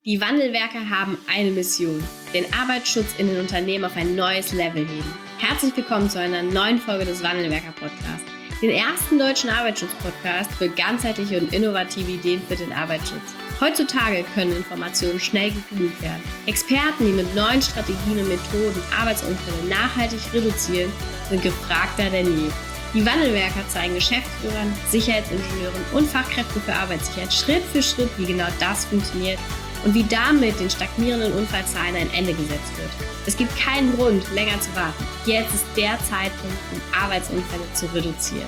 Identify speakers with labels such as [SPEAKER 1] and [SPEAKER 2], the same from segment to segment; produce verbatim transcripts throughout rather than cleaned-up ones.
[SPEAKER 1] Die Wandelwerker haben eine Mission: den Arbeitsschutz in den Unternehmen auf ein neues Level heben. Herzlich willkommen zu einer neuen Folge des Wandelwerker-Podcasts, den ersten deutschen Arbeitsschutz-Podcast für ganzheitliche und innovative Ideen für den Arbeitsschutz. Heutzutage können Informationen schnell gegoogelt werden. Experten, die mit neuen Strategien und Methoden Arbeitsunfälle nachhaltig reduzieren, sind gefragter denn je. Die Wandelwerker zeigen Geschäftsführern, Sicherheitsingenieuren und Fachkräften für Arbeitssicherheit Schritt für Schritt, wie genau das funktioniert und wie damit den stagnierenden Unfallzahlen ein Ende gesetzt wird. Es gibt keinen Grund, länger zu warten. Jetzt ist der Zeitpunkt, um Arbeitsunfälle zu reduzieren.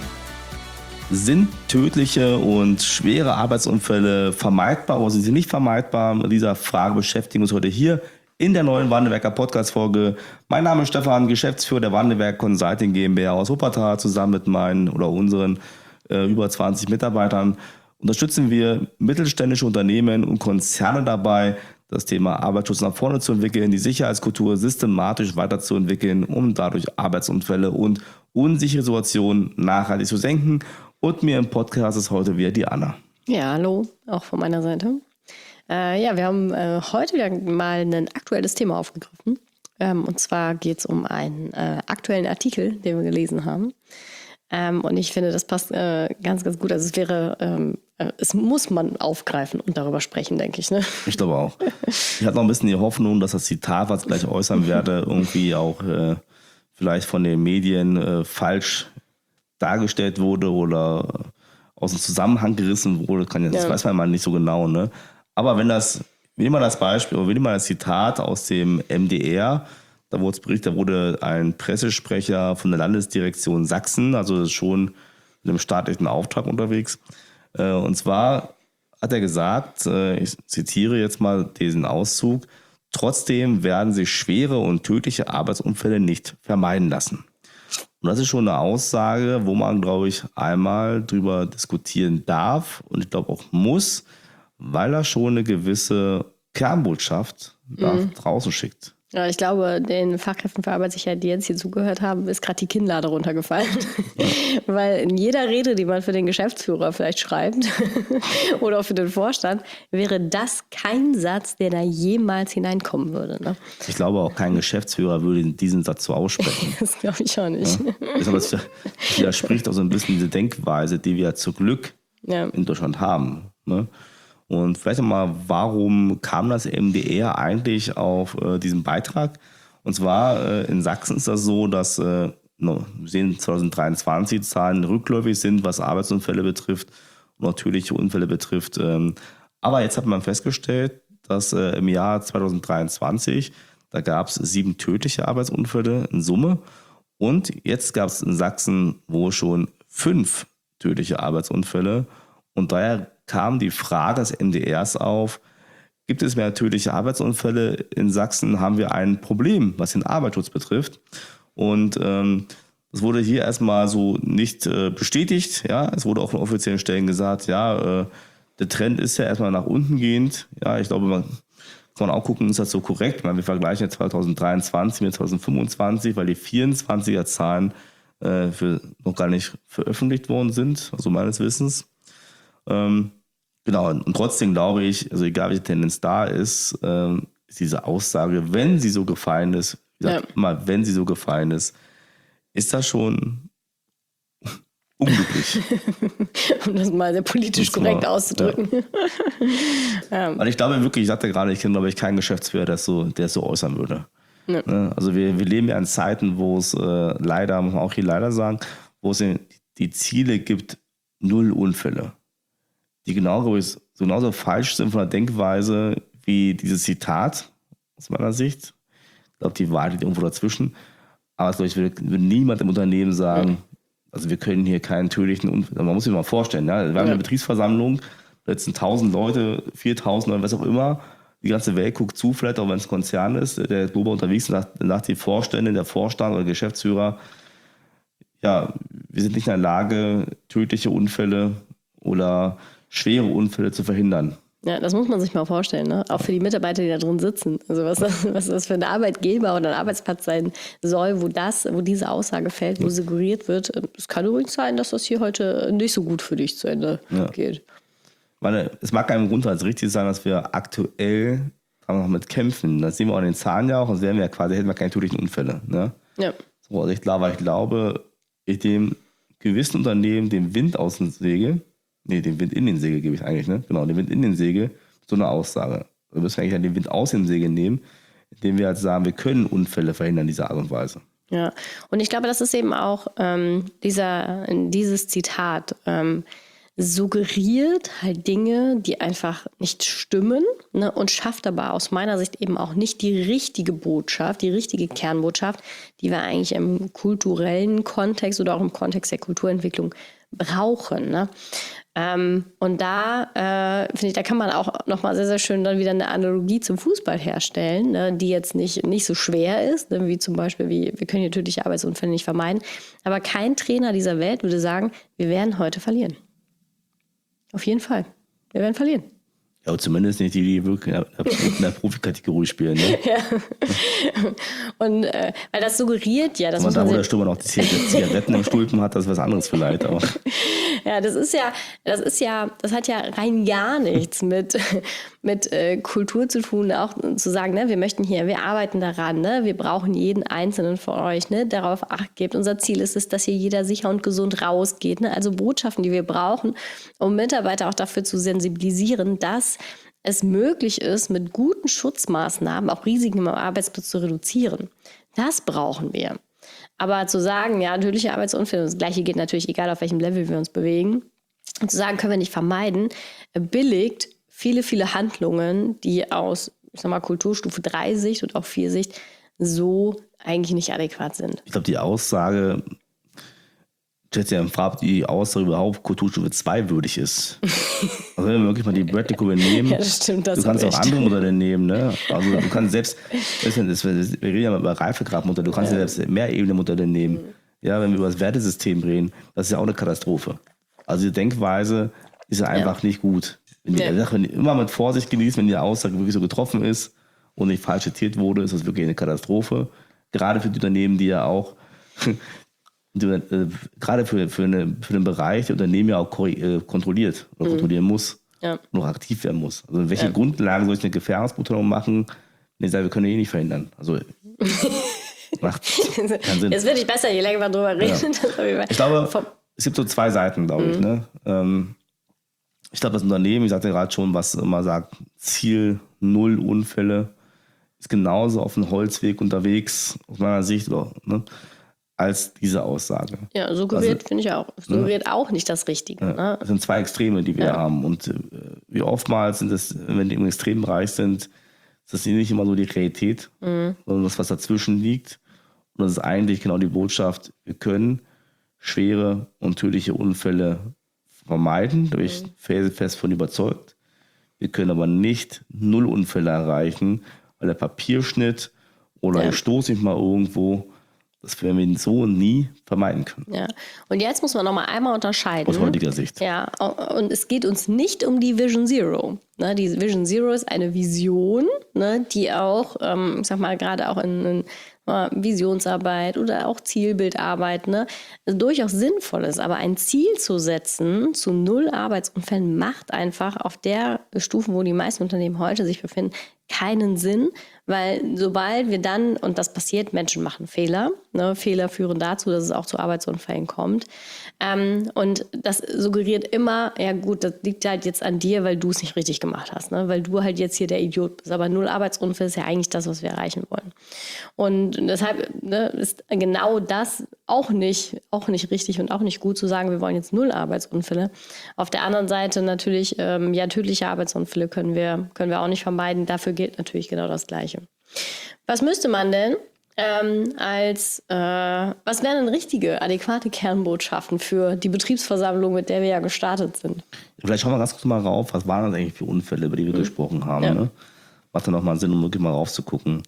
[SPEAKER 2] Sind tödliche und schwere Arbeitsunfälle vermeidbar oder sind sie nicht vermeidbar? Mit dieser Frage beschäftigen wir uns heute hier in der neuen Wandelwerker Podcast-Folge. Mein Name ist Stefan, Geschäftsführer der Wandelwerk Consulting GmbH aus Wuppertal. Zusammen mit meinen oder unseren äh, über zwanzig Mitarbeitern unterstützen wir mittelständische Unternehmen und Konzerne dabei, das Thema Arbeitsschutz nach vorne zu entwickeln, die Sicherheitskultur systematisch weiterzuentwickeln, um dadurch Arbeitsunfälle und unsichere Situationen nachhaltig zu senken. Und mir im Podcast ist heute wieder die Anna.
[SPEAKER 3] Ja, hallo, auch von meiner Seite. Äh, ja, wir haben äh, heute wieder mal ein aktuelles Thema aufgegriffen. Ähm, und zwar geht es um einen äh, aktuellen Artikel, den wir gelesen haben. Ähm, und ich finde, das passt äh, ganz, ganz gut. Also es wäre, ähm, äh, es muss man aufgreifen und darüber sprechen, denke ich. Ne?
[SPEAKER 2] Ich glaube auch. Ich hatte noch ein bisschen die Hoffnung, dass das Zitat, was ich gleich äußern werde, irgendwie auch äh, vielleicht von den Medien äh, falsch dargestellt wurde oder aus dem Zusammenhang gerissen wurde. Kann ja, das ja. weiß man mal nicht so genau. Ne? Aber wenn das, wir nehmen mal das Beispiel, oder wir nehmen mal das Zitat aus dem M D R, da wurde es berichtet, da wurde ein Pressesprecher von der Landesdirektion Sachsen, also schon in einem staatlichen Auftrag unterwegs. Und zwar hat er gesagt, ich zitiere jetzt mal diesen Auszug: Trotzdem werden sich schwere und tödliche Arbeitsunfälle nicht vermeiden lassen. Und das ist schon eine Aussage, wo man, glaube ich, einmal drüber diskutieren darf und ich glaube auch muss, weil er schon eine gewisse Kernbotschaft nach mhm. draußen schickt.
[SPEAKER 3] Ja, ich glaube, den Fachkräften für Arbeitssicherheit, die jetzt hier zugehört haben, ist gerade die Kinnlade runtergefallen. Ja. Weil in jeder Rede, die man für den Geschäftsführer vielleicht schreibt oder auch für den Vorstand, wäre das kein Satz, der da jemals hineinkommen würde. Ne?
[SPEAKER 2] Ich glaube, auch kein Geschäftsführer würde diesen Satz so aussprechen.
[SPEAKER 3] Das glaube ich auch nicht.
[SPEAKER 2] Ja. Das widerspricht auch so ein bisschen diese Denkweise, die wir zum Glück ja. in Deutschland haben. Ne? Und vielleicht einmal, warum kam das M D R eigentlich auf äh, diesen Beitrag? Und zwar äh, in Sachsen ist das so, dass äh, no, wir sehen zwanzig dreiundzwanzig die Zahlen rückläufig sind, was Arbeitsunfälle betrifft und natürliche Unfälle betrifft. Ähm, aber jetzt hat man festgestellt, dass äh, im Jahr zwanzig dreiundzwanzig, da gab es sieben tödliche Arbeitsunfälle in Summe. Und jetzt gab es in Sachsen wohl schon fünf tödliche Arbeitsunfälle. Und daher kam die Frage des M D Rs auf: Gibt es mehr tödliche Arbeitsunfälle in Sachsen? Haben wir ein Problem, was den Arbeitsschutz betrifft? Und ähm, das wurde hier erstmal so nicht äh, bestätigt. Ja, es wurde auch von offiziellen Stellen gesagt, ja, äh, der Trend ist ja erstmal nach unten gehend. Ja, ich glaube, man kann auch gucken, ist das so korrekt? Ich meine, wir vergleichen jetzt zwanzig dreiundzwanzig mit zwanzig fünfundzwanzig, weil die vierundzwanziger Zahlen äh, für, noch gar nicht veröffentlicht worden sind, also meines Wissens. Ähm, genau, und trotzdem glaube ich, also egal welche Tendenz da ist, ähm, ist diese Aussage, wenn sie so gefallen ist, wie gesagt, ja. immer wenn sie so gefallen ist, ist das schon unglücklich.
[SPEAKER 3] Um das mal sehr politisch das korrekt mal, auszudrücken.
[SPEAKER 2] Ja. ja. Weil ich glaube wirklich, ich sagte gerade, ich kenne glaube ich keinen Geschäftsführer, der es so, der es so äußern würde. Ja. Also wir, wir leben ja in Zeiten, wo es äh, leider, muss man auch hier leider sagen, wo es die Ziele gibt, null Unfälle. Die genau, so genauso falsch sind von der Denkweise wie dieses Zitat, aus meiner Sicht. Ich glaube, die Wahrheit liegt irgendwo dazwischen. Aber ich glaube, ich würde, würde niemand im Unternehmen sagen, ja. also wir können hier keinen tödlichen Unfall. Man muss sich mal vorstellen, ja? Wir haben ja. eine Betriebsversammlung, da sitzen tausend Leute, viertausend oder was auch immer. Die ganze Welt guckt zu, vielleicht auch wenn es ein Konzern ist, der drüber unterwegs ist, nach, nach die Vorstände, der Vorstand oder Geschäftsführer. Ja, wir sind nicht in der Lage, tödliche Unfälle oder schwere Unfälle zu verhindern.
[SPEAKER 3] Ja, das muss man sich mal vorstellen, ne? Auch für die Mitarbeiter, die da drin sitzen. Also was das, was das für ein Arbeitgeber oder ein Arbeitsplatz sein soll, wo das, wo diese Aussage fällt, wo suggeriert wird, es kann übrigens sein, dass das hier heute nicht so gut für dich zu Ende ja. geht.
[SPEAKER 2] meine, es mag einem grundsätzlich richtig sein, dass wir aktuell noch mit kämpfen. Das sehen wir auch in den Zahlen ja auch, sonst wären wir ja quasi, hätten wir keine tödlichen Unfälle. Ne? Ja. So, also ich glaube, ich glaube, ich dem gewissen Unternehmen den Wind aus den Segel, nee, den Wind in den Segel gebe ich eigentlich, ne? Genau, den Wind in den Segel, so eine Aussage. Wir müssen eigentlich den Wind aus dem Segel nehmen, indem wir halt sagen, wir können Unfälle verhindern, diese Art und Weise.
[SPEAKER 3] Ja, und ich glaube, das ist eben auch ähm, dieser, dieses Zitat, ähm, suggeriert halt Dinge, die einfach nicht stimmen, ne, und schafft aber aus meiner Sicht eben auch nicht die richtige Botschaft, die richtige Kernbotschaft, die wir eigentlich im kulturellen Kontext oder auch im Kontext der Kulturentwicklung brauchen. Ne? Ähm, und da äh, finde ich, da kann man auch nochmal sehr, sehr schön dann wieder eine Analogie zum Fußball herstellen, ne, die jetzt nicht, nicht so schwer ist, ne, wie zum Beispiel, wie, wir können hier tödliche Arbeitsunfälle nicht vermeiden, aber kein Trainer dieser Welt würde sagen, wir werden heute verlieren. Auf jeden Fall. Wir werden verlieren.
[SPEAKER 2] Ja, und zumindest nicht die, die wirklich in der Profikategorie spielen. Ne?
[SPEAKER 3] Ja. Und äh, weil das suggeriert ja, dass
[SPEAKER 2] man da, wo der Stürmer noch die Zigaretten im Stulpen hat, das ist was anderes vielleicht. Aber.
[SPEAKER 3] Ja, das ist ja, das ist ja, das hat ja rein gar nichts mit, mit äh, Kultur zu tun, auch zu sagen, ne, wir möchten hier, wir arbeiten daran, ne, wir brauchen jeden Einzelnen von euch, ne, darauf Acht gebt. Unser Ziel ist es, dass hier jeder sicher und gesund rausgeht. Ne? Also Botschaften, die wir brauchen, um Mitarbeiter auch dafür zu sensibilisieren, dass es möglich ist, mit guten Schutzmaßnahmen auch Risiken im Arbeitsplatz zu reduzieren. Das brauchen wir. Aber zu sagen, ja, tödliche Arbeitsunfälle, das Gleiche geht natürlich, egal auf welchem Level wir uns bewegen, und zu sagen, können wir nicht vermeiden, billigt viele, viele Handlungen, die aus, ich sag mal, Kulturstufe drei Sicht und auch vier Sicht so eigentlich nicht adäquat sind.
[SPEAKER 2] Ich glaube, die Aussage, ich hätte ja gefragt, ob die Aussage überhaupt Kulturstufe zwei würdig ist. Also wenn wir wirklich mal die Bradley-Kurve nehmen,
[SPEAKER 3] ja, das stimmt, das
[SPEAKER 2] du kannst
[SPEAKER 3] auch
[SPEAKER 2] andere Modelle nehmen. Ne? Also du kannst selbst, wir reden ja mal über Reifegradmodelle, du kannst ja, ja selbst Mehrebene-Modelle nehmen. Mhm. Ja, wenn wir über das Wertesystem reden, das ist ja auch eine Katastrophe. Also die Denkweise ist ja einfach ja. nicht gut. Wenn die, ja. wenn die immer mit Vorsicht genießen, wenn die Aussage wirklich so getroffen ist und nicht falsch zitiert wurde, ist das wirklich eine Katastrophe. Gerade für die Unternehmen, die ja auch Die, äh, gerade für, für, eine, für den Bereich der Unternehmen ja auch äh, kontrolliert oder mhm. kontrollieren muss ja. und auch aktiv werden muss. Also welche ja. Grundlagen soll ich eine Gefährdungsbeurteilung machen, wenn ich sage, wir können eh nicht verhindern? Also macht keinen Sinn.
[SPEAKER 3] Jetzt wird nicht besser, je länger wir drüber reden.
[SPEAKER 2] Ja. Ich glaube, es gibt so zwei Seiten, glaube mhm. ich. Ne? Ähm, ich glaube, das Unternehmen, ich sagte gerade schon, was immer sagt, Ziel null Unfälle, ist genauso auf dem Holzweg unterwegs, aus meiner Sicht. Oder, ne? als diese Aussage.
[SPEAKER 3] Ja, suggeriert also, finde ich auch. Suggeriert ne? auch nicht das Richtige.
[SPEAKER 2] Ja,
[SPEAKER 3] ne?
[SPEAKER 2] Das sind zwei Extreme, die wir ja. haben. Und äh, wie oftmals sind das, wenn die im Extrembereich sind, ist das nicht immer so die Realität, mhm. sondern das, was dazwischen liegt. Und das ist eigentlich genau die Botschaft, wir können schwere und tödliche Unfälle vermeiden, da bin ich mhm. fest von überzeugt. Wir können aber nicht null Unfälle erreichen, weil der Papierschnitt oder ja. ich stoße mich mal irgendwo, das werden wir so nie vermeiden können.
[SPEAKER 3] Ja, und jetzt muss man noch mal einmal unterscheiden.
[SPEAKER 2] Aus heutiger Sicht.
[SPEAKER 3] Ja, und es geht uns nicht um die Vision Zero. Ne, die Vision Zero ist eine Vision, ne, die auch, ähm, ich sag mal, gerade auch in, in Visionsarbeit oder auch Zielbildarbeit, ne, durchaus sinnvoll ist. Aber ein Ziel zu setzen zu null Arbeitsunfällen macht einfach auf der Stufe, wo die meisten Unternehmen heute sich befinden, keinen Sinn, weil sobald wir dann, und das passiert, Menschen machen Fehler, ne, Fehler führen dazu, dass es auch zu Arbeitsunfällen kommt. Ähm, und das suggeriert immer, ja gut, das liegt halt jetzt an dir, weil du es nicht richtig gemacht hast, ne, weil du halt jetzt hier der Idiot bist. Aber null Arbeitsunfälle ist ja eigentlich das, was wir erreichen wollen. Und deshalb ne, ist genau das auch nicht, auch nicht richtig und auch nicht gut zu sagen, wir wollen jetzt null Arbeitsunfälle. Auf der anderen Seite natürlich, ähm, ja, tödliche Arbeitsunfälle können wir, können wir auch nicht vermeiden. Dafür gilt natürlich genau das Gleiche. Was müsste man denn ähm, als, äh, was wären denn richtige, adäquate Kernbotschaften für die Betriebsversammlung, mit der wir ja gestartet sind?
[SPEAKER 2] Vielleicht schauen wir ganz kurz mal rauf, was waren das eigentlich für Unfälle, über die wir mhm. gesprochen haben. Ja. Ne? Macht dann nochmal Sinn, um wirklich mal raufzugucken.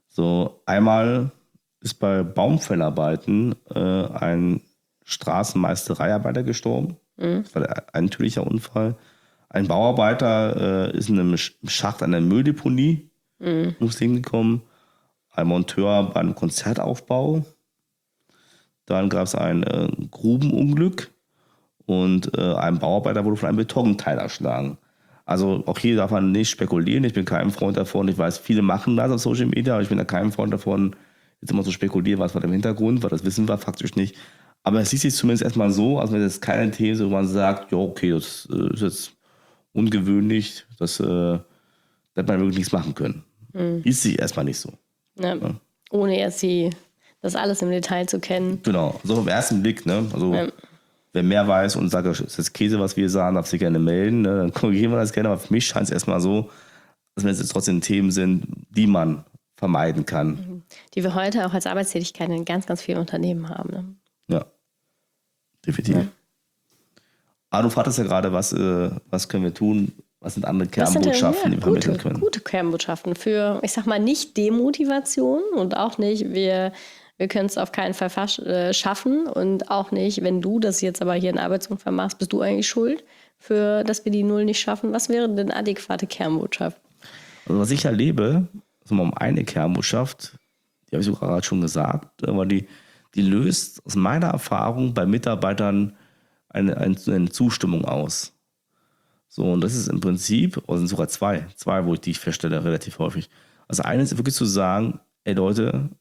[SPEAKER 2] So, einmal ist bei Baumfellarbeiten äh, ein Straßenmeistereiarbeiter gestorben. Mhm. Das war ein tödlicher Unfall. Ein Bauarbeiter äh, ist in einem Schacht an der Mülldeponie mhm. ums Leben gekommen. Ein Monteur beim Konzertaufbau. Dann gab es ein äh, Grubenunglück. und äh, ein Bauarbeiter wurde von einem Betonteil erschlagen. Also auch hier darf man nicht spekulieren. Ich bin kein Freund davon. Ich weiß, viele machen das auf Social Media, aber ich bin da kein Freund davon, jetzt immer so spekulieren, was war im Hintergrund, weil das wissen wir faktisch nicht. Aber es sieht sich zumindest erstmal so, als wenn das keine These, wo man sagt, ja, okay, das äh, ist jetzt ungewöhnlich, dass, äh, dass man wirklich nichts machen können. Mhm. Ist sich erstmal nicht so.
[SPEAKER 3] Ja. Ja. Ohne jetzt die, das alles im Detail zu kennen.
[SPEAKER 2] Genau, so auf den ersten Blick, ne? Also ja. Wer mehr weiß und sagt, das ist das Käse, was wir sagen, darf sich gerne melden, ne? Dann korrigieren wir das gerne. Aber für mich scheint es erstmal so, dass wenn es jetzt trotzdem Themen sind, die man vermeiden kann.
[SPEAKER 3] Die wir heute auch als Arbeitstätigkeit in ganz, ganz vielen Unternehmen haben. Ne?
[SPEAKER 2] Ja, definitiv. Ja. Aber du fragtest ja gerade, was, äh, was können wir tun? Was sind andere Kernbotschaften,
[SPEAKER 3] denn, ja,
[SPEAKER 2] die wir vermitteln
[SPEAKER 3] gute,
[SPEAKER 2] können?
[SPEAKER 3] Gute Kernbotschaften für, ich sag mal, nicht Demotivation und auch nicht, wir, wir können es auf keinen Fall fasch, äh, schaffen und auch nicht, wenn du das jetzt aber hier in Arbeitsunfall machst, bist du eigentlich schuld, für, dass wir die Null nicht schaffen. Was wäre denn adäquate Kernbotschaft?
[SPEAKER 2] Also was ich erlebe, also um eine Kernbotschaft, die habe ich sogar gerade schon gesagt, aber die, die löst aus meiner Erfahrung bei Mitarbeitern eine, eine, eine Zustimmung aus. So, und das ist im Prinzip, oder sind sogar zwei, zwei, wo ich die feststelle, relativ häufig. Also eines ist wirklich zu sagen, ey Leute,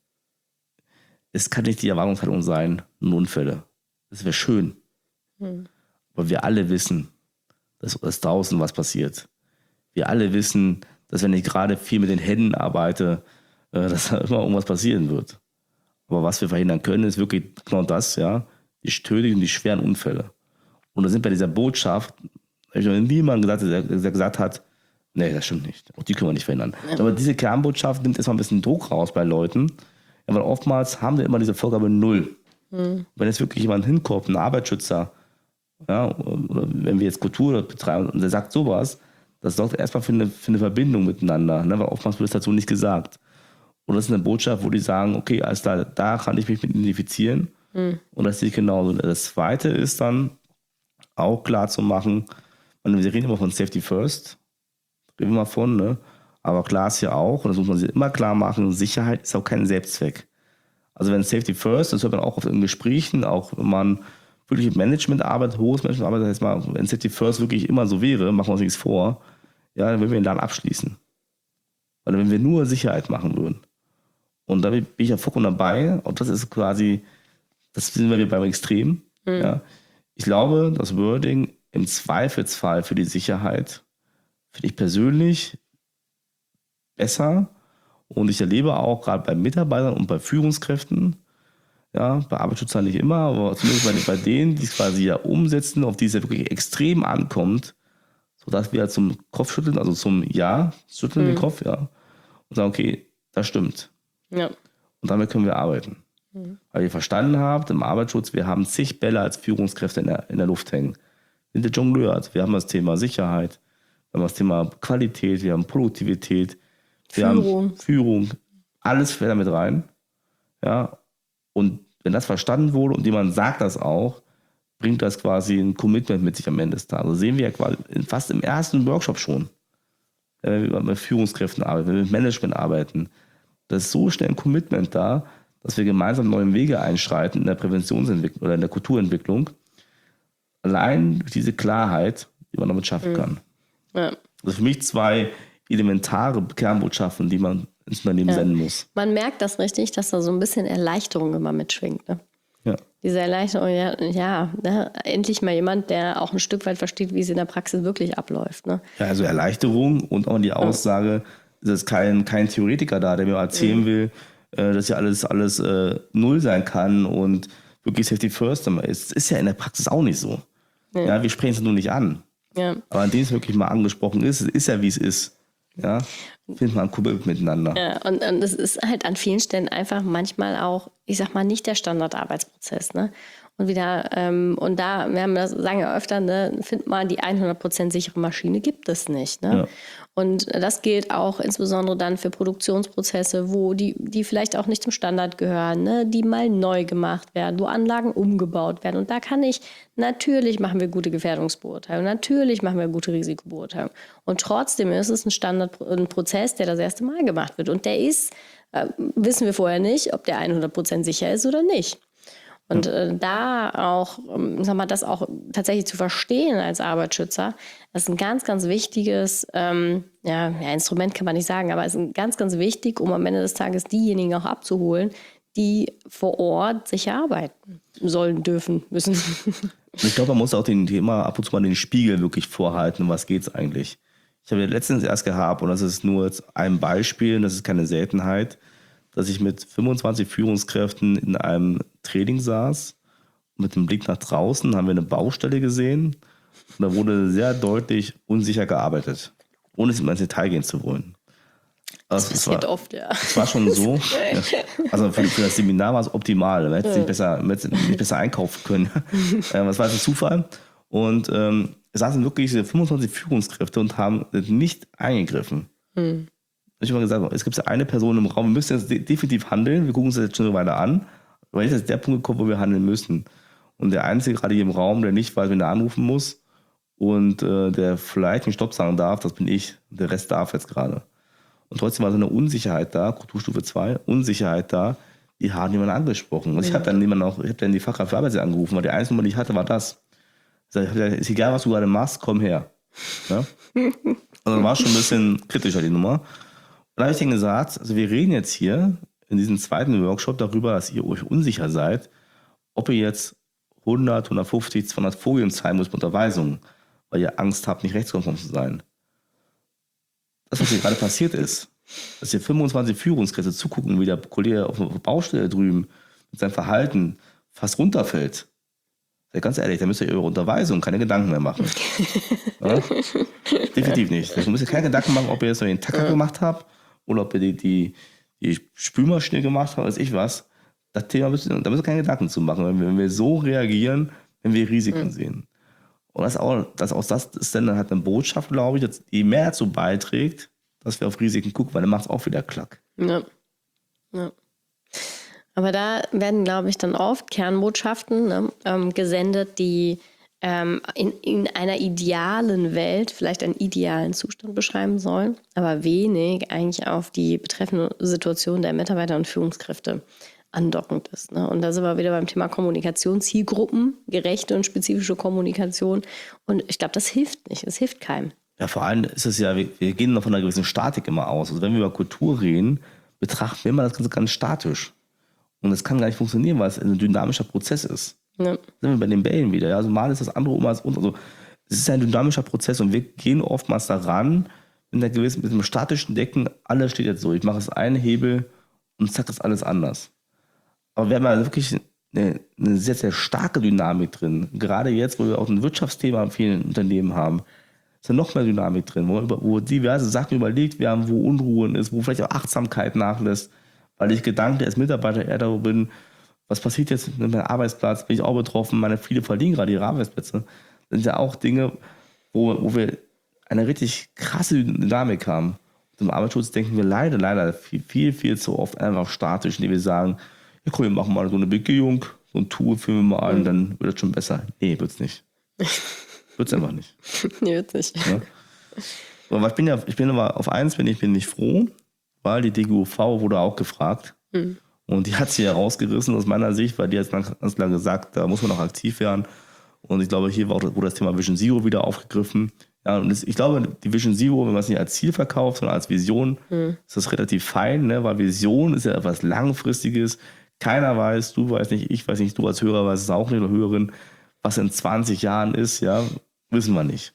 [SPEAKER 2] es kann nicht die Erwartungshaltung sein, nur Unfälle. Das wäre schön. Hm. Aber wir alle wissen, dass, dass draußen was passiert. Wir alle wissen, dass wenn ich gerade viel mit den Händen arbeite, äh, dass da immer irgendwas passieren wird. Aber was wir verhindern können, ist wirklich genau das, ja, die tödlichen und die schweren Unfälle. Und da sind bei dieser Botschaft, habe ich noch niemand gesagt, der, der gesagt hat, nee, das stimmt nicht. Auch die können wir nicht verhindern. Ja. Aber diese Kernbotschaft nimmt erstmal ein bisschen Druck raus bei Leuten. Ja, weil oftmals haben wir immer diese Vorgabe null. Mhm. Wenn jetzt wirklich jemand hinkommt, ein Arbeitsschützer, ja, oder wenn wir jetzt Kultur betreiben und der sagt sowas, das sorgt erstmal für eine, für eine Verbindung miteinander, ne? Weil oftmals wird es dazu nicht gesagt. Und das ist eine Botschaft, wo die sagen, okay, alles da, da kann ich mich mit identifizieren. Mhm. Und das sehe ich genauso. Das Zweite ist dann auch klar zu machen, wir reden immer von Safety First, reden wir mal von, ne? Aber klar ist ja auch, und das muss man sich immer klar machen, Sicherheit ist auch kein Selbstzweck. Also wenn Safety First, das hört man auch oft in Gesprächen, auch wenn man wirklich Management arbeitet, hohes Management arbeitet, das heißt mal, wenn Safety First wirklich immer so wäre, machen wir uns nichts vor, ja, dann würden wir den Laden abschließen. Weil wenn wir nur Sicherheit machen würden. Und da bin ich ja vollkommen dabei, und das ist quasi, das sind wir beim Extrem. Mhm. Ja. Ich glaube, das Wording im Zweifelsfall für die Sicherheit finde ich persönlich besser. Und ich erlebe auch gerade bei Mitarbeitern und bei Führungskräften, ja, bei Arbeitsschützern nicht immer, aber zumindest bei, bei denen, die es quasi ja umsetzen, auf die es ja wirklich extrem ankommt, sodass wir zum Kopfschütteln, also zum Ja, schütteln mhm. den Kopf, ja, und sagen, okay, das stimmt. Ja. Und damit können wir arbeiten. Mhm. Weil ihr verstanden habt, im Arbeitsschutz, wir haben zig Bälle als Führungskräfte in der, in der Luft hängen. Wir sind der Jongleur. Wir haben das Thema Sicherheit, wir haben das Thema Qualität, wir haben Produktivität, wir Führung. haben Führung, alles fällt da mit rein. Ja, und wenn das verstanden wurde und jemand sagt das auch, bringt das quasi ein Commitment mit sich am Ende des Tages. Also sehen wir ja quasi fast im ersten Workshop schon, wenn wir mit Führungskräften arbeiten, wenn wir mit Management arbeiten, da ist so schnell ein Commitment da, dass wir gemeinsam neue Wege einschreiten in der Präventionsentwicklung oder in der Kulturentwicklung. Allein durch diese Klarheit, die man damit schaffen kann. Ja. Also für mich zwei elementare Kernbotschaften, die man ins Unternehmen ja. senden muss.
[SPEAKER 3] Man merkt das richtig, dass da so ein bisschen Erleichterung immer mitschwingt. Ne? Ja. Diese Erleichterung, ja, ja ne? endlich mal jemand, der auch ein Stück weit versteht, wie es in der Praxis wirklich abläuft. Ne?
[SPEAKER 2] Ja, also Erleichterung und auch die Aussage, ja. es ist kein, kein Theoretiker da, der mir erzählen mhm. will, äh, dass ja alles, alles äh, null sein kann und wirklich Safety First ist. Ist ja in der Praxis auch nicht so. Ja, ja wir sprechen es nur nicht an. Ja. Aber an dem es wirklich mal angesprochen ist, es ist ja, wie es ist. Ja, findet man ein Kumpel miteinander.
[SPEAKER 3] Ja, und, und es ist halt an vielen Stellen einfach manchmal auch, ich sag mal, nicht der Standardarbeitsprozess, ne? Und wieder, ähm, und da, wir haben das, sagen ja öfter, ne, findet man die hundert Prozent sichere Maschine gibt es nicht, ne? Ja. Und das gilt auch insbesondere dann für Produktionsprozesse, wo die, die vielleicht auch nicht zum Standard gehören, ne? Die mal neu gemacht werden, wo Anlagen umgebaut werden. Und da kann ich, natürlich machen wir gute Gefährdungsbeurteilung, natürlich machen wir gute Risikobeurteilung. Und trotzdem ist es ein Standard, ein Prozess, der das erste Mal gemacht wird. Und der ist, äh, wissen wir vorher nicht, ob der hundert Prozent sicher ist oder nicht. Und äh, da auch, ähm, sag mal, das auch tatsächlich zu verstehen als Arbeitsschützer, das ist ein ganz, ganz wichtiges ähm, ja, ja, Instrument, kann man nicht sagen, aber es ist ganz, ganz wichtig, um am Ende des Tages diejenigen auch abzuholen, die vor Ort sicher arbeiten sollen, dürfen, müssen.
[SPEAKER 2] Ich glaube, man muss auch den Thema ab und zu mal den Spiegel wirklich vorhalten, um was geht's eigentlich. Ich habe ja letztens erst gehabt, und das ist nur jetzt ein Beispiel, das ist keine Seltenheit, dass ich mit fünfundzwanzig Führungskräften in einem Training saß. Mit dem Blick nach draußen haben wir eine Baustelle gesehen. Und da wurde sehr deutlich unsicher gearbeitet, ohne es ins Detail gehen zu wollen.
[SPEAKER 3] Also das passiert
[SPEAKER 2] war,
[SPEAKER 3] oft, ja.
[SPEAKER 2] Es war schon so. Ja, also für, für das Seminar war es optimal. Man hätte es nicht besser, nicht besser einkaufen können. Das war ein Zufall. Und ähm, es saßen wirklich fünfundzwanzig Führungskräfte und haben nicht eingegriffen. Hm. Ich habe gesagt, es gibt eine Person im Raum, wir müssen jetzt de- definitiv handeln, wir gucken uns das jetzt schon eine Weile an, weil jetzt ist der Punkt gekommen, wo wir handeln müssen. Und der Einzige gerade hier im Raum, der nicht weiß, wen er anrufen muss und äh, der vielleicht einen Stopp sagen darf, das bin ich. Der Rest darf jetzt gerade. Und trotzdem war so eine Unsicherheit da, Kulturstufe zwei, Unsicherheit da, die haben jemanden angesprochen. Und ich habe dann jemanden auch, ich habe dann die Fachkraft für Arbeit angerufen, weil die einzige Nummer, die ich hatte, war das. Ich sag, ist egal, was du gerade machst, komm her. Ja? Also dann war schon ein bisschen kritischer, die Nummer. Und da habe ich denen gesagt, also wir reden jetzt hier in diesem zweiten Workshop darüber, dass ihr euch unsicher seid, ob ihr jetzt hundert, hundertfünfzig, zweihundert Folien zeigen müsst mit Unterweisungen, weil ihr Angst habt, nicht rechtskonform zu sein. Das, was hier gerade passiert ist, dass hier fünfundzwanzig Führungskräfte zugucken, wie der Kollege auf der Baustelle drüben mit seinem Verhalten fast runterfällt. Ja, ganz ehrlich, da müsst ihr eure Unterweisung keine Gedanken mehr machen. Ja? Definitiv nicht. Da müsst ihr keine Gedanken machen, ob ihr jetzt noch den Tacker gemacht habt oder ob ihr die, die, die Spülmaschine gemacht habt, weiß ich was. Das Thema müsst ihr, da müsst ihr keine Gedanken zu machen, wenn wir, wenn wir so reagieren, wenn wir Risiken mhm. sehen. Und das, auch, das, auch das ist dann halt eine Botschaft, glaube ich, die mehr dazu beiträgt, dass wir auf Risiken gucken, weil dann macht es auch wieder Klack.
[SPEAKER 3] Ja. Ja. Aber da werden, glaube ich, dann oft Kernbotschaften ne, ähm, gesendet, die ähm, in, in einer idealen Welt vielleicht einen idealen Zustand beschreiben sollen, aber wenig eigentlich auf die betreffende Situation der Mitarbeiter und Führungskräfte andockend ist. Ne? Und da sind wir wieder beim Thema Kommunikation, Zielgruppen, gerechte und spezifische Kommunikation. Und ich glaube, das hilft nicht. Es hilft keinem.
[SPEAKER 2] Ja, vor allem ist es ja, wir, wir gehen noch von einer gewissen Statik immer aus. Also wenn wir über Kultur reden, betrachten wir immer das Ganze ganz statisch. Und das kann gar nicht funktionieren, weil es ein dynamischer Prozess ist. Ja. Sind wir bei den Bällen wieder. Ja? Also mal ist das andere, mal ist das andere. Also, es ist ein dynamischer Prozess und wir gehen oftmals daran, mit, einer gewissen, mit einem statischen Decken, alles steht jetzt so. Ich mache es einen Hebel und zack, ist alles anders. Aber wir haben ja wirklich eine, eine sehr, sehr starke Dynamik drin. Gerade jetzt, wo wir auch ein Wirtschaftsthema in vielen Unternehmen haben, ist ja noch mehr Dynamik drin, wo, wo diverse Sachen überlegt werden, wo Unruhen ist, wo vielleicht auch Achtsamkeit nachlässt, weil ich gedanklich als Mitarbeiter eher darüber bin, was passiert jetzt mit meinem Arbeitsplatz, bin ich auch betroffen, meine viele verlieren gerade ihre Arbeitsplätze. Das sind ja auch Dinge, wo, wo wir eine richtig krasse Dynamik haben. Und im Arbeitsschutz denken wir leider, leider viel, viel, viel zu oft einfach statisch, indem wir sagen, ja komm, wir machen mal so eine Begehung, so ein Tool führen wir mal an, dann wird es schon besser. Nee, wird's nicht. Wird's einfach nicht.
[SPEAKER 3] Nee, wird's nicht.
[SPEAKER 2] Ja? Aber ich bin ja, ich bin aber auf eins bin ich bin nicht froh, weil die D G U V wurde auch gefragt. Mhm. Und die hat sie herausgerissen aus meiner Sicht, weil die hat ganz lange gesagt, da muss man auch aktiv werden. Und ich glaube, hier wurde das Thema Vision Zero wieder aufgegriffen. Ja, und das, ich glaube, die Vision Zero, wenn man es nicht als Ziel verkauft, sondern als Vision, mhm. ist das relativ fein, ne? Weil Vision ist ja etwas Langfristiges. Keiner weiß, du weißt nicht, ich weiß nicht, du als Hörer weißt es auch nicht, oder Hörerin, was in zwanzig Jahren ist, ja, wissen wir nicht.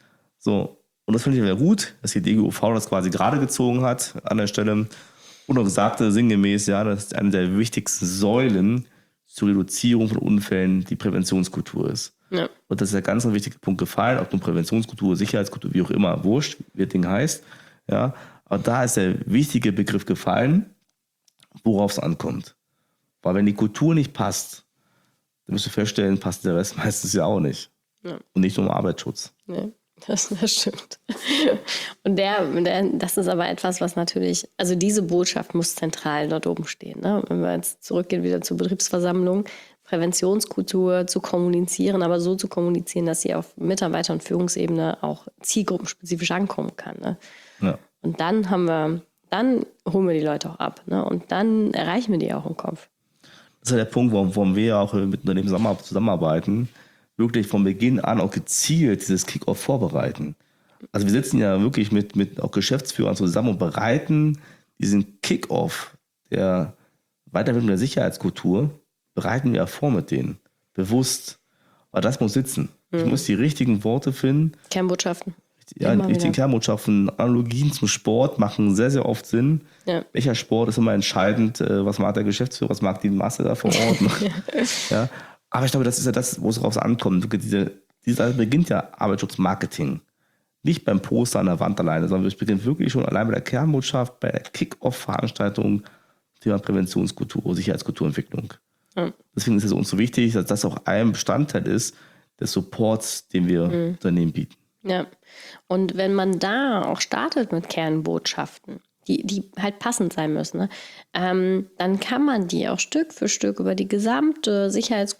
[SPEAKER 2] So, und das finde ich sehr gut, dass die D G U V das quasi gerade gezogen hat an der Stelle und auch sagte sinngemäß, ja, das ist eine der wichtigsten Säulen zur Reduzierung von Unfällen die Präventionskultur ist. Ja. Und das ist der ganz wichtige Punkt gefallen, ob nun Präventionskultur, Sicherheitskultur, wie auch immer, wurscht, wie das Ding heißt. Ja, aber da ist der wichtige Begriff gefallen, worauf es ankommt. Weil wenn die Kultur nicht passt, dann musst du feststellen, passt der Rest meistens ja auch nicht. Ja. Und nicht nur im Arbeitsschutz.
[SPEAKER 3] Ja, das, das stimmt. Und der, der, das ist aber etwas, was natürlich, also diese Botschaft muss zentral dort oben stehen. Ne? Wenn wir jetzt zurückgehen wieder zur Betriebsversammlung, Präventionskultur zu kommunizieren, aber so zu kommunizieren, dass sie auf Mitarbeiter- und Führungsebene auch zielgruppenspezifisch ankommen kann. Ne? Ja. Und dann haben wir, dann holen wir die Leute auch ab. Ne? Und dann erreichen wir die auch im Kopf.
[SPEAKER 2] Das ist ja der Punkt, warum, warum wir auch mit Unternehmen zusammenarbeiten, wirklich von Beginn an auch gezielt dieses Kick-Off vorbereiten. Also wir sitzen ja wirklich mit, mit auch Geschäftsführern zusammen und bereiten diesen Kick-Off der Weiterentwicklung der Sicherheitskultur, bereiten wir vor mit denen. Bewusst. Aber das muss sitzen. Mhm. Ich muss die richtigen Worte finden.
[SPEAKER 3] Kernbotschaften.
[SPEAKER 2] Ja, die richtigen Kernbotschaften, Analogien zum Sport machen sehr, sehr oft Sinn. Ja. Welcher Sport ist immer entscheidend, was mag der Geschäftsführer, was mag die Masse da vor Ort. ja. Ja. Aber ich glaube, das ist ja das, wo es darauf ankommt. Diese, diese beginnt ja Arbeitsschutzmarketing. Nicht beim Poster an der Wand alleine, sondern es beginnt wirklich schon allein bei der Kernbotschaft, bei der Kick-Off-Veranstaltung, Thema Präventionskultur, Sicherheitskulturentwicklung. Ja. Deswegen ist es uns so wichtig, dass das auch ein Bestandteil ist des Supports, den wir mhm. Unternehmen bieten.
[SPEAKER 3] Ja, und wenn man da auch startet mit Kernbotschaften, die, die halt passend sein müssen, ne? ähm, dann kann man die auch Stück für Stück über die gesamte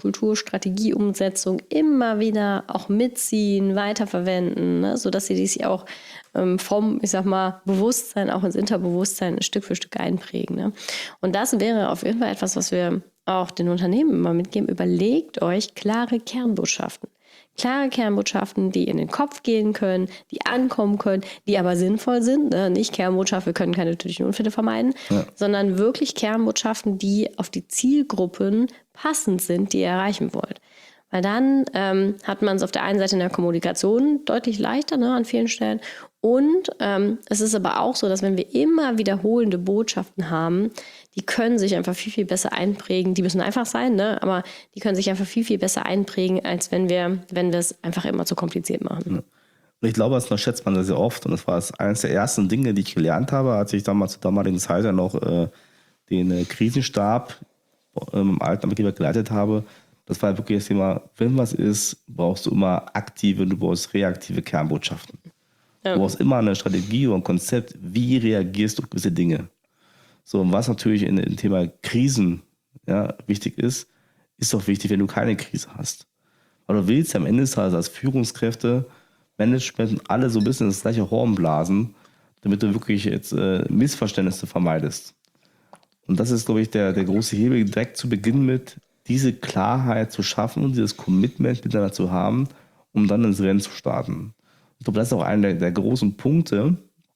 [SPEAKER 3] Sicherheitskulturstrategieumsetzung immer wieder auch mitziehen, weiterverwenden, ne? Sodass sie sich auch ähm, vom, ich sag mal, Bewusstsein auch ins Unterbewusstsein Stück für Stück einprägen. Ne? Und das wäre auf jeden Fall etwas, was wir auch den Unternehmen immer mitgeben. Überlegt euch klare Kernbotschaften. Klare Kernbotschaften, die in den Kopf gehen können, die ankommen können, die aber sinnvoll sind. Ne? Nicht Kernbotschaft, wir können keine tödlichen Unfälle vermeiden, ja. sondern wirklich Kernbotschaften, die auf die Zielgruppen passend sind, die ihr erreichen wollt. Weil dann ähm, hat man es auf der einen Seite in der Kommunikation deutlich leichter, ne, an vielen Stellen. Und ähm, es ist aber auch so, dass wenn wir immer wiederholende Botschaften haben, die können sich einfach viel, viel besser einprägen. Die müssen einfach sein, ne? Aber die können sich einfach viel, viel besser einprägen, als wenn wir, wenn wir es einfach immer zu kompliziert machen.
[SPEAKER 2] Ja. Und ich glaube, das unterschätzt man sehr, sehr oft. Und das war eines der ersten Dinge, die ich gelernt habe, als ich damals zur damaligen Zeit ja noch äh, den äh, Krisenstab äh, im alten Arbeitgeber geleitet habe. Das war wirklich das Thema, wenn was ist, brauchst du immer aktive, du brauchst reaktive Kernbotschaften. Ja. Du brauchst immer eine Strategie oder ein Konzept, wie reagierst du auf gewisse Dinge. So, und was natürlich in dem Thema Krisen ja, wichtig ist, ist doch wichtig, wenn du keine Krise hast. Weil du willst am Ende des Tages als Führungskräfte, Management alle so ein bisschen das gleiche Horn blasen, damit du wirklich jetzt äh, Missverständnisse vermeidest. Und das ist, glaube ich, der, der große Hebel, direkt zu Beginn mit, diese Klarheit zu schaffen und dieses Commitment miteinander zu haben, um dann ins Rennen zu starten. Ich glaube, das ist auch einer der, der großen Punkte,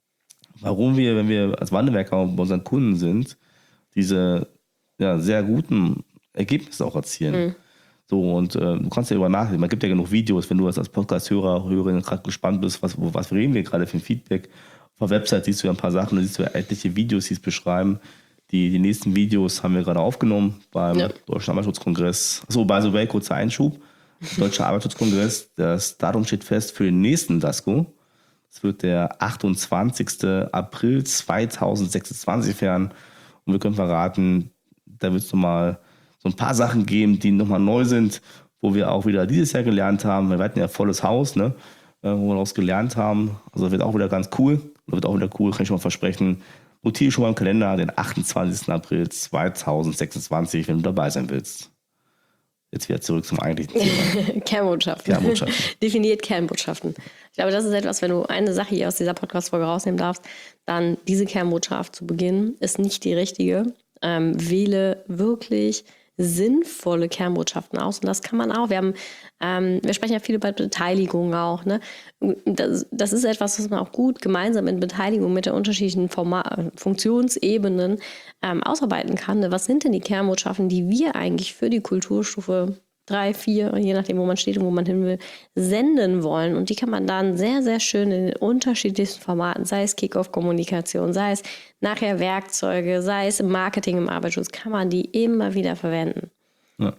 [SPEAKER 2] warum wir, wenn wir als Wandelwerker bei unseren Kunden sind, diese ja, sehr guten Ergebnisse auch erzielen. Mhm. So, und äh, du kannst ja darüber nachdenken. Man gibt ja genug Videos, wenn du als Podcast-Hörer, Hörerin gerade gespannt bist, was, was reden wir gerade für ein Feedback. Auf der Website siehst du ja ein paar Sachen, da siehst du ja etliche Videos, die es beschreiben. Die, die nächsten Videos haben wir gerade aufgenommen beim ja. Deutschen Arbeitsschutzkongress. Achso, by the way, kurzer Einschub. Deutscher Arbeitsschutzkongress, das Datum steht fest für den nächsten DASCO. Das wird der achtundzwanzigsten April zweitausendsechsundzwanzig werden. Und wir können verraten, da wird es nochmal so ein paar Sachen geben, die nochmal neu sind, wo wir auch wieder dieses Jahr gelernt haben. Wir hatten ja volles Haus, ne, wo wir daraus gelernt haben. Also das wird auch wieder ganz cool. Das wird auch wieder cool, kann ich schon mal versprechen. Notiere schon mal im Kalender den achtundzwanzigsten April zweitausendsechsundzwanzig, wenn du dabei sein willst. Jetzt wieder zurück zum eigentlichen Thema.
[SPEAKER 3] Kernbotschaften.
[SPEAKER 2] Kernbotschaften.
[SPEAKER 3] Definiert Kernbotschaften. Ich glaube, das ist etwas, wenn du eine Sache hier aus dieser Podcast-Folge rausnehmen darfst, dann diese Kernbotschaft zu Beginn ist nicht die richtige. Ähm, wähle wirklich sinnvolle Kernbotschaften aus. Und das kann man auch. Wir haben, ähm, wir sprechen ja viel über Beteiligung auch. Ne? Das, das ist etwas, was man auch gut gemeinsam in Beteiligung mit den unterschiedlichen Forma- Funktionsebenen ähm, ausarbeiten kann. Ne? Was sind denn die Kernbotschaften, die wir eigentlich für die Kulturstufe drei, vier, je nachdem, wo man steht und wo man hin will, senden wollen. Und die kann man dann sehr, sehr schön in den unterschiedlichsten Formaten, sei es Kick-Off-Kommunikation, sei es nachher Werkzeuge, sei es im Marketing, im Arbeitsschutz, kann man die immer wieder verwenden.
[SPEAKER 2] Ja.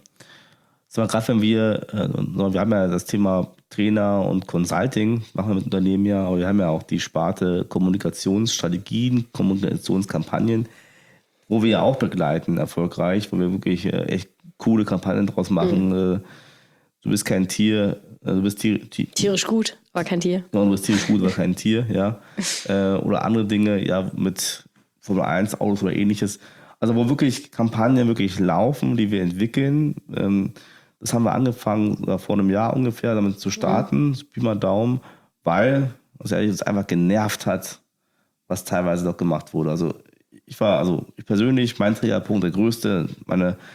[SPEAKER 2] So, gerade wenn wir, äh, wir haben ja das Thema Trainer und Consulting, machen wir mit Unternehmen ja, aber wir haben ja auch die Sparte Kommunikationsstrategien, Kommunikationskampagnen, wo wir ja auch begleiten, erfolgreich, wo wir wirklich äh, echt coole Kampagnen draus machen. Mhm. Du bist kein Tier, du bist tier, tier,
[SPEAKER 3] tierisch gut, aber kein Tier.
[SPEAKER 2] Genau, du bist tierisch gut, aber kein Tier, ja. äh, oder andere Dinge, ja, mit Formel eins Autos oder ähnliches. Also wo wirklich Kampagnen wirklich laufen, die wir entwickeln. Ähm, das haben wir angefangen vor einem Jahr ungefähr, damit zu starten, mhm. Pi mal Daumen, weil was ehrlich uns einfach genervt hat, was teilweise noch gemacht wurde. Also ich war, also ich persönlich, mein Triggerpunkt, der größte, meine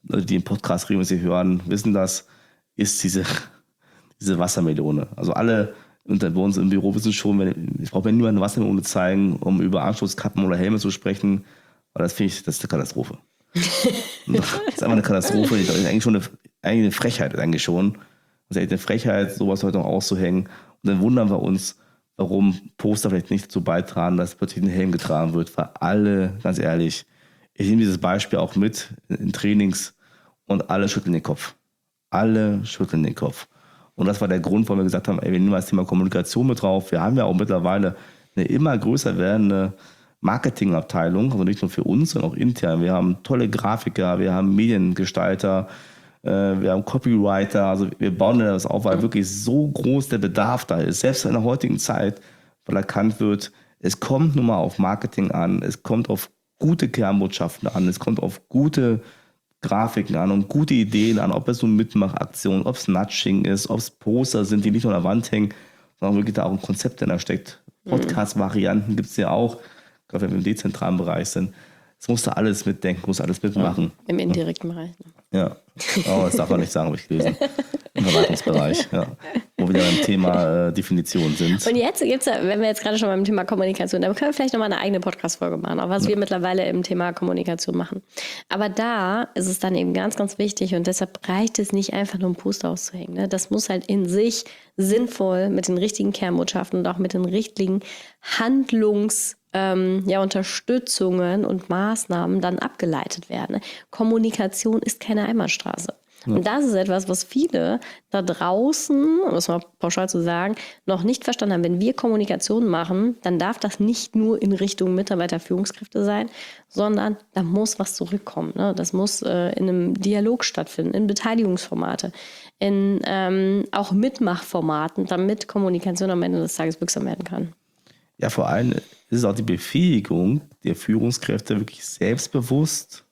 [SPEAKER 2] Leute, die im Podcast reden, was sie hören, wissen das, ist diese, diese Wassermelone. Also alle unter bei uns im Büro wissen schon, wenn, ich brauche mir nur eine Wassermelone zeigen, um über Anschlusskappen oder Helme zu sprechen. Aber das finde ich, das ist eine Katastrophe. Das ist einfach eine Katastrophe. Das ist eigentlich schon eine, eigentlich eine Frechheit, eigentlich schon. Das ist eigentlich eine Frechheit, sowas heute noch auszuhängen. Und dann wundern wir uns, warum Poster vielleicht nicht dazu beitragen, dass plötzlich ein Helm getragen wird. Weil alle, ganz ehrlich, ich nehme dieses Beispiel auch mit in Trainings und alle schütteln den Kopf. Alle schütteln den Kopf. Und das war der Grund, warum wir gesagt haben, ey, wir nehmen das Thema Kommunikation mit drauf. Wir haben ja auch mittlerweile eine immer größer werdende Marketingabteilung, also nicht nur für uns, sondern auch intern. Wir haben tolle Grafiker, wir haben Mediengestalter, äh, wir haben Copywriter. Also wir bauen das auf, weil wirklich so groß der Bedarf da ist. Selbst in der heutigen Zeit, weil erkannt wird, es kommt nun mal auf Marketing an, es kommt auf gute Kernbotschaften an, es kommt auf gute Grafiken an und gute Ideen an, ob es so Mitmachaktionen, ob es Nudging ist, ob es Poster sind, die nicht nur an der Wand hängen, sondern wirklich da auch ein Konzept dahinter steckt. Podcast-Varianten gibt es ja auch, gerade wenn wir im dezentralen Bereich sind. Es musst du alles mitdenken, musst alles mitmachen.
[SPEAKER 3] Ja, im indirekten Bereich.
[SPEAKER 2] Ja, oh, das darf man nicht sagen, habe ich gelesen. Im Verwaltungsbereich, ja. Wo wir beim Thema äh, Definition sind.
[SPEAKER 3] Und jetzt gibt es, wenn wir jetzt gerade schon beim Thema Kommunikation, da können wir vielleicht nochmal eine eigene Podcast-Folge machen, auch was ja. wir mittlerweile im Thema Kommunikation machen. Aber da ist es dann eben ganz, ganz wichtig und deshalb reicht es nicht einfach nur ein Poster auszuhängen. Ne? Das muss halt in sich sinnvoll mit den richtigen Kernbotschaften und auch mit den richtigen Handlungs- Ähm, ja, Unterstützungen und Maßnahmen dann abgeleitet werden. Kommunikation ist keine Einbahnstraße. Ja. Und das ist etwas, was viele da draußen, um es mal pauschal zu sagen, noch nicht verstanden haben. Wenn wir Kommunikation machen, dann darf das nicht nur in Richtung Mitarbeiter, Führungskräfte sein, sondern da muss was zurückkommen. Ne? Das muss äh, in einem Dialog stattfinden, in Beteiligungsformate, in ähm, auch Mitmachformaten, damit Kommunikation am Ende des Tages wirksam werden kann.
[SPEAKER 2] Ja, vor allem ist es auch die Befähigung der Führungskräfte wirklich selbstbewusst,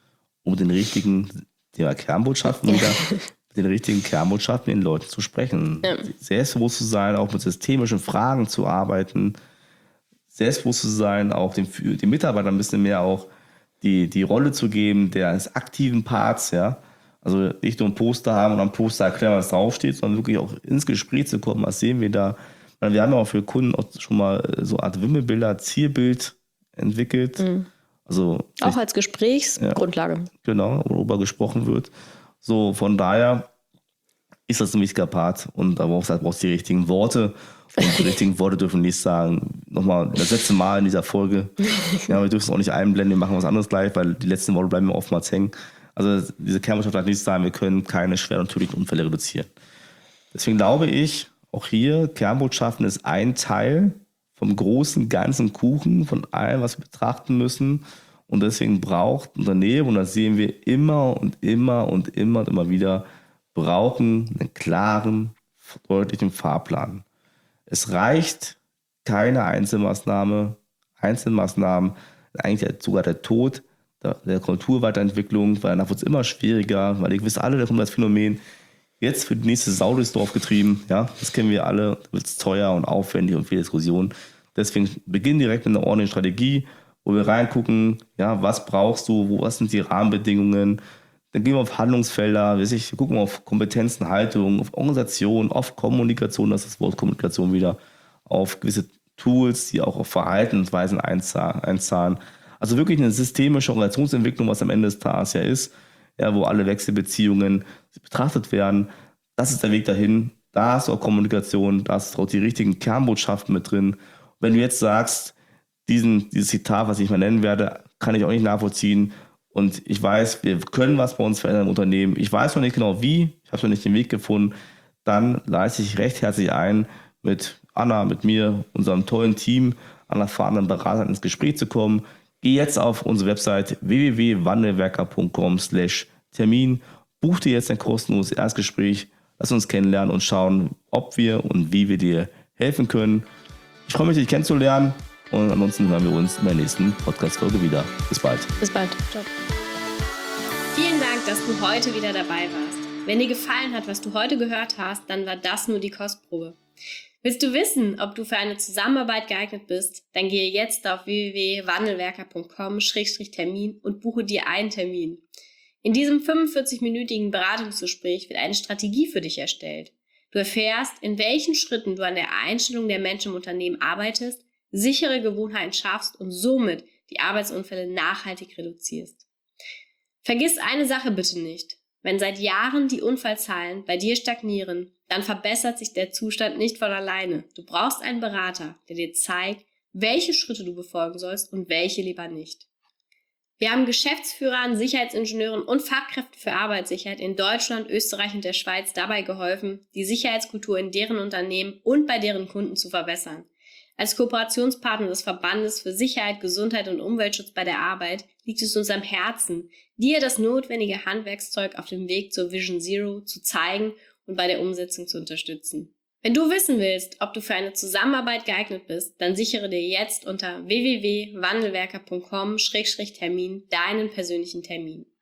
[SPEAKER 2] um den richtigen ja, Kernbotschaften wieder, mit den richtigen Kernbotschaften den Leuten zu sprechen. Ja. Selbstbewusst zu sein, auch mit systemischen Fragen zu arbeiten, selbstbewusst zu sein, auch den, den Mitarbeitern ein bisschen mehr auch die, die Rolle zu geben, des aktiven Parts, ja. Also nicht nur ein Poster haben und am Poster erklären, was draufsteht, sondern wirklich auch ins Gespräch zu kommen, was sehen wir da. Wir haben ja auch für Kunden auch schon mal so eine Art Wimmelbilder, Zielbild entwickelt. Mhm. Also
[SPEAKER 3] auch als Gesprächsgrundlage.
[SPEAKER 2] Ja, genau, worüber gesprochen wird. So, von daher ist das ein wichtiger Part und da brauchst du halt brauchst die richtigen Worte. Und die richtigen Worte dürfen nicht sagen, nochmal das letzte Mal in dieser Folge. Ja, wir dürfen es auch nicht einblenden, wir machen was anderes gleich, weil die letzten Worte bleiben mir oftmals hängen. Also diese Kernbotschaft hat nicht sagen, wir können keine schweren und tödlichen Unfälle reduzieren. Deswegen glaube ich, auch hier, Kernbotschaften ist ein Teil vom großen, ganzen Kuchen, von allem, was wir betrachten müssen. Und deswegen braucht Unternehmen, und das sehen wir immer und immer und immer und immer wieder, brauchen einen klaren, deutlichen Fahrplan. Es reicht keine Einzelmaßnahme, Einzelmaßnahmen, eigentlich sogar der Tod der, der Kulturweiterentwicklung, weil danach wird es immer schwieriger, weil ihr wisst alle, da kommt das Phänomen, jetzt für die nächste Sau durchs Dorf getrieben, ja, das kennen wir alle, da wird es teuer und aufwendig und viel Diskussion. Deswegen beginnen direkt mit einer ordentlichen Strategie, wo wir reingucken, ja, was brauchst du, wo, was sind die Rahmenbedingungen, dann gehen wir auf Handlungsfelder, weiß ich, wir gucken auf Kompetenzen, Haltung, auf Organisation, auf Kommunikation, das ist das Wort Kommunikation wieder, auf gewisse Tools, die auch auf Verhaltensweisen einzahlen. Also wirklich eine systemische Organisationsentwicklung, was am Ende des Tages ja ist, ja, wo alle Wechselbeziehungen betrachtet werden. Das ist der Weg dahin. Da hast du auch Kommunikation, da hast du auch die richtigen Kernbotschaften mit drin. Wenn du jetzt sagst, diesen, dieses Zitat, was ich mal nennen werde, kann ich auch nicht nachvollziehen. Und ich weiß, wir können was bei uns verändern im Unternehmen. Ich weiß noch nicht genau wie, ich habe noch nicht den Weg gefunden. Dann leiste ich recht herzlich ein, mit Anna, mit mir, unserem tollen Team, an erfahrenen Beratern ins Gespräch zu kommen. Geh jetzt auf unsere Website w w w punkt wandelwerker punkt com slash Termin. Buch dir jetzt ein kostenloses Erstgespräch. Lass uns kennenlernen und schauen, ob wir und wie wir dir helfen können. Ich freue mich, dich kennenzulernen. Und ansonsten hören wir uns in der nächsten Podcast-Folge wieder. Bis bald.
[SPEAKER 3] Bis bald. Ciao.
[SPEAKER 1] Vielen Dank, dass du heute wieder dabei warst. Wenn dir gefallen hat, was du heute gehört hast, dann war das nur die Kostprobe. Willst du wissen, ob du für eine Zusammenarbeit geeignet bist? Dann gehe jetzt auf w w w punkt wandelwerker punkt com Schrägstrich Termin und buche dir einen Termin. In diesem fünfundvierzig-minütigen Beratungsgespräch wird eine Strategie für dich erstellt. Du erfährst, in welchen Schritten du an der Einstellung der Menschen im Unternehmen arbeitest, sichere Gewohnheiten schaffst und somit die Arbeitsunfälle nachhaltig reduzierst. Vergiss eine Sache bitte nicht. Wenn seit Jahren die Unfallzahlen bei dir stagnieren, dann verbessert sich der Zustand nicht von alleine. Du brauchst einen Berater, der dir zeigt, welche Schritte du befolgen sollst und welche lieber nicht. Wir haben Geschäftsführern, Sicherheitsingenieuren und Fachkräften für Arbeitssicherheit in Deutschland, Österreich und der Schweiz dabei geholfen, die Sicherheitskultur in deren Unternehmen und bei deren Kunden zu verbessern. Als Kooperationspartner des Verbandes für Sicherheit, Gesundheit und Umweltschutz bei der Arbeit liegt es uns am Herzen, dir das notwendige Handwerkszeug auf dem Weg zur Vision Zero zu zeigen und bei der Umsetzung zu unterstützen. Wenn du wissen willst, ob du für eine Zusammenarbeit geeignet bist, dann sichere dir jetzt unter w w w punkt wandelwerker punkt com Schrägstrich Termin deinen persönlichen Termin.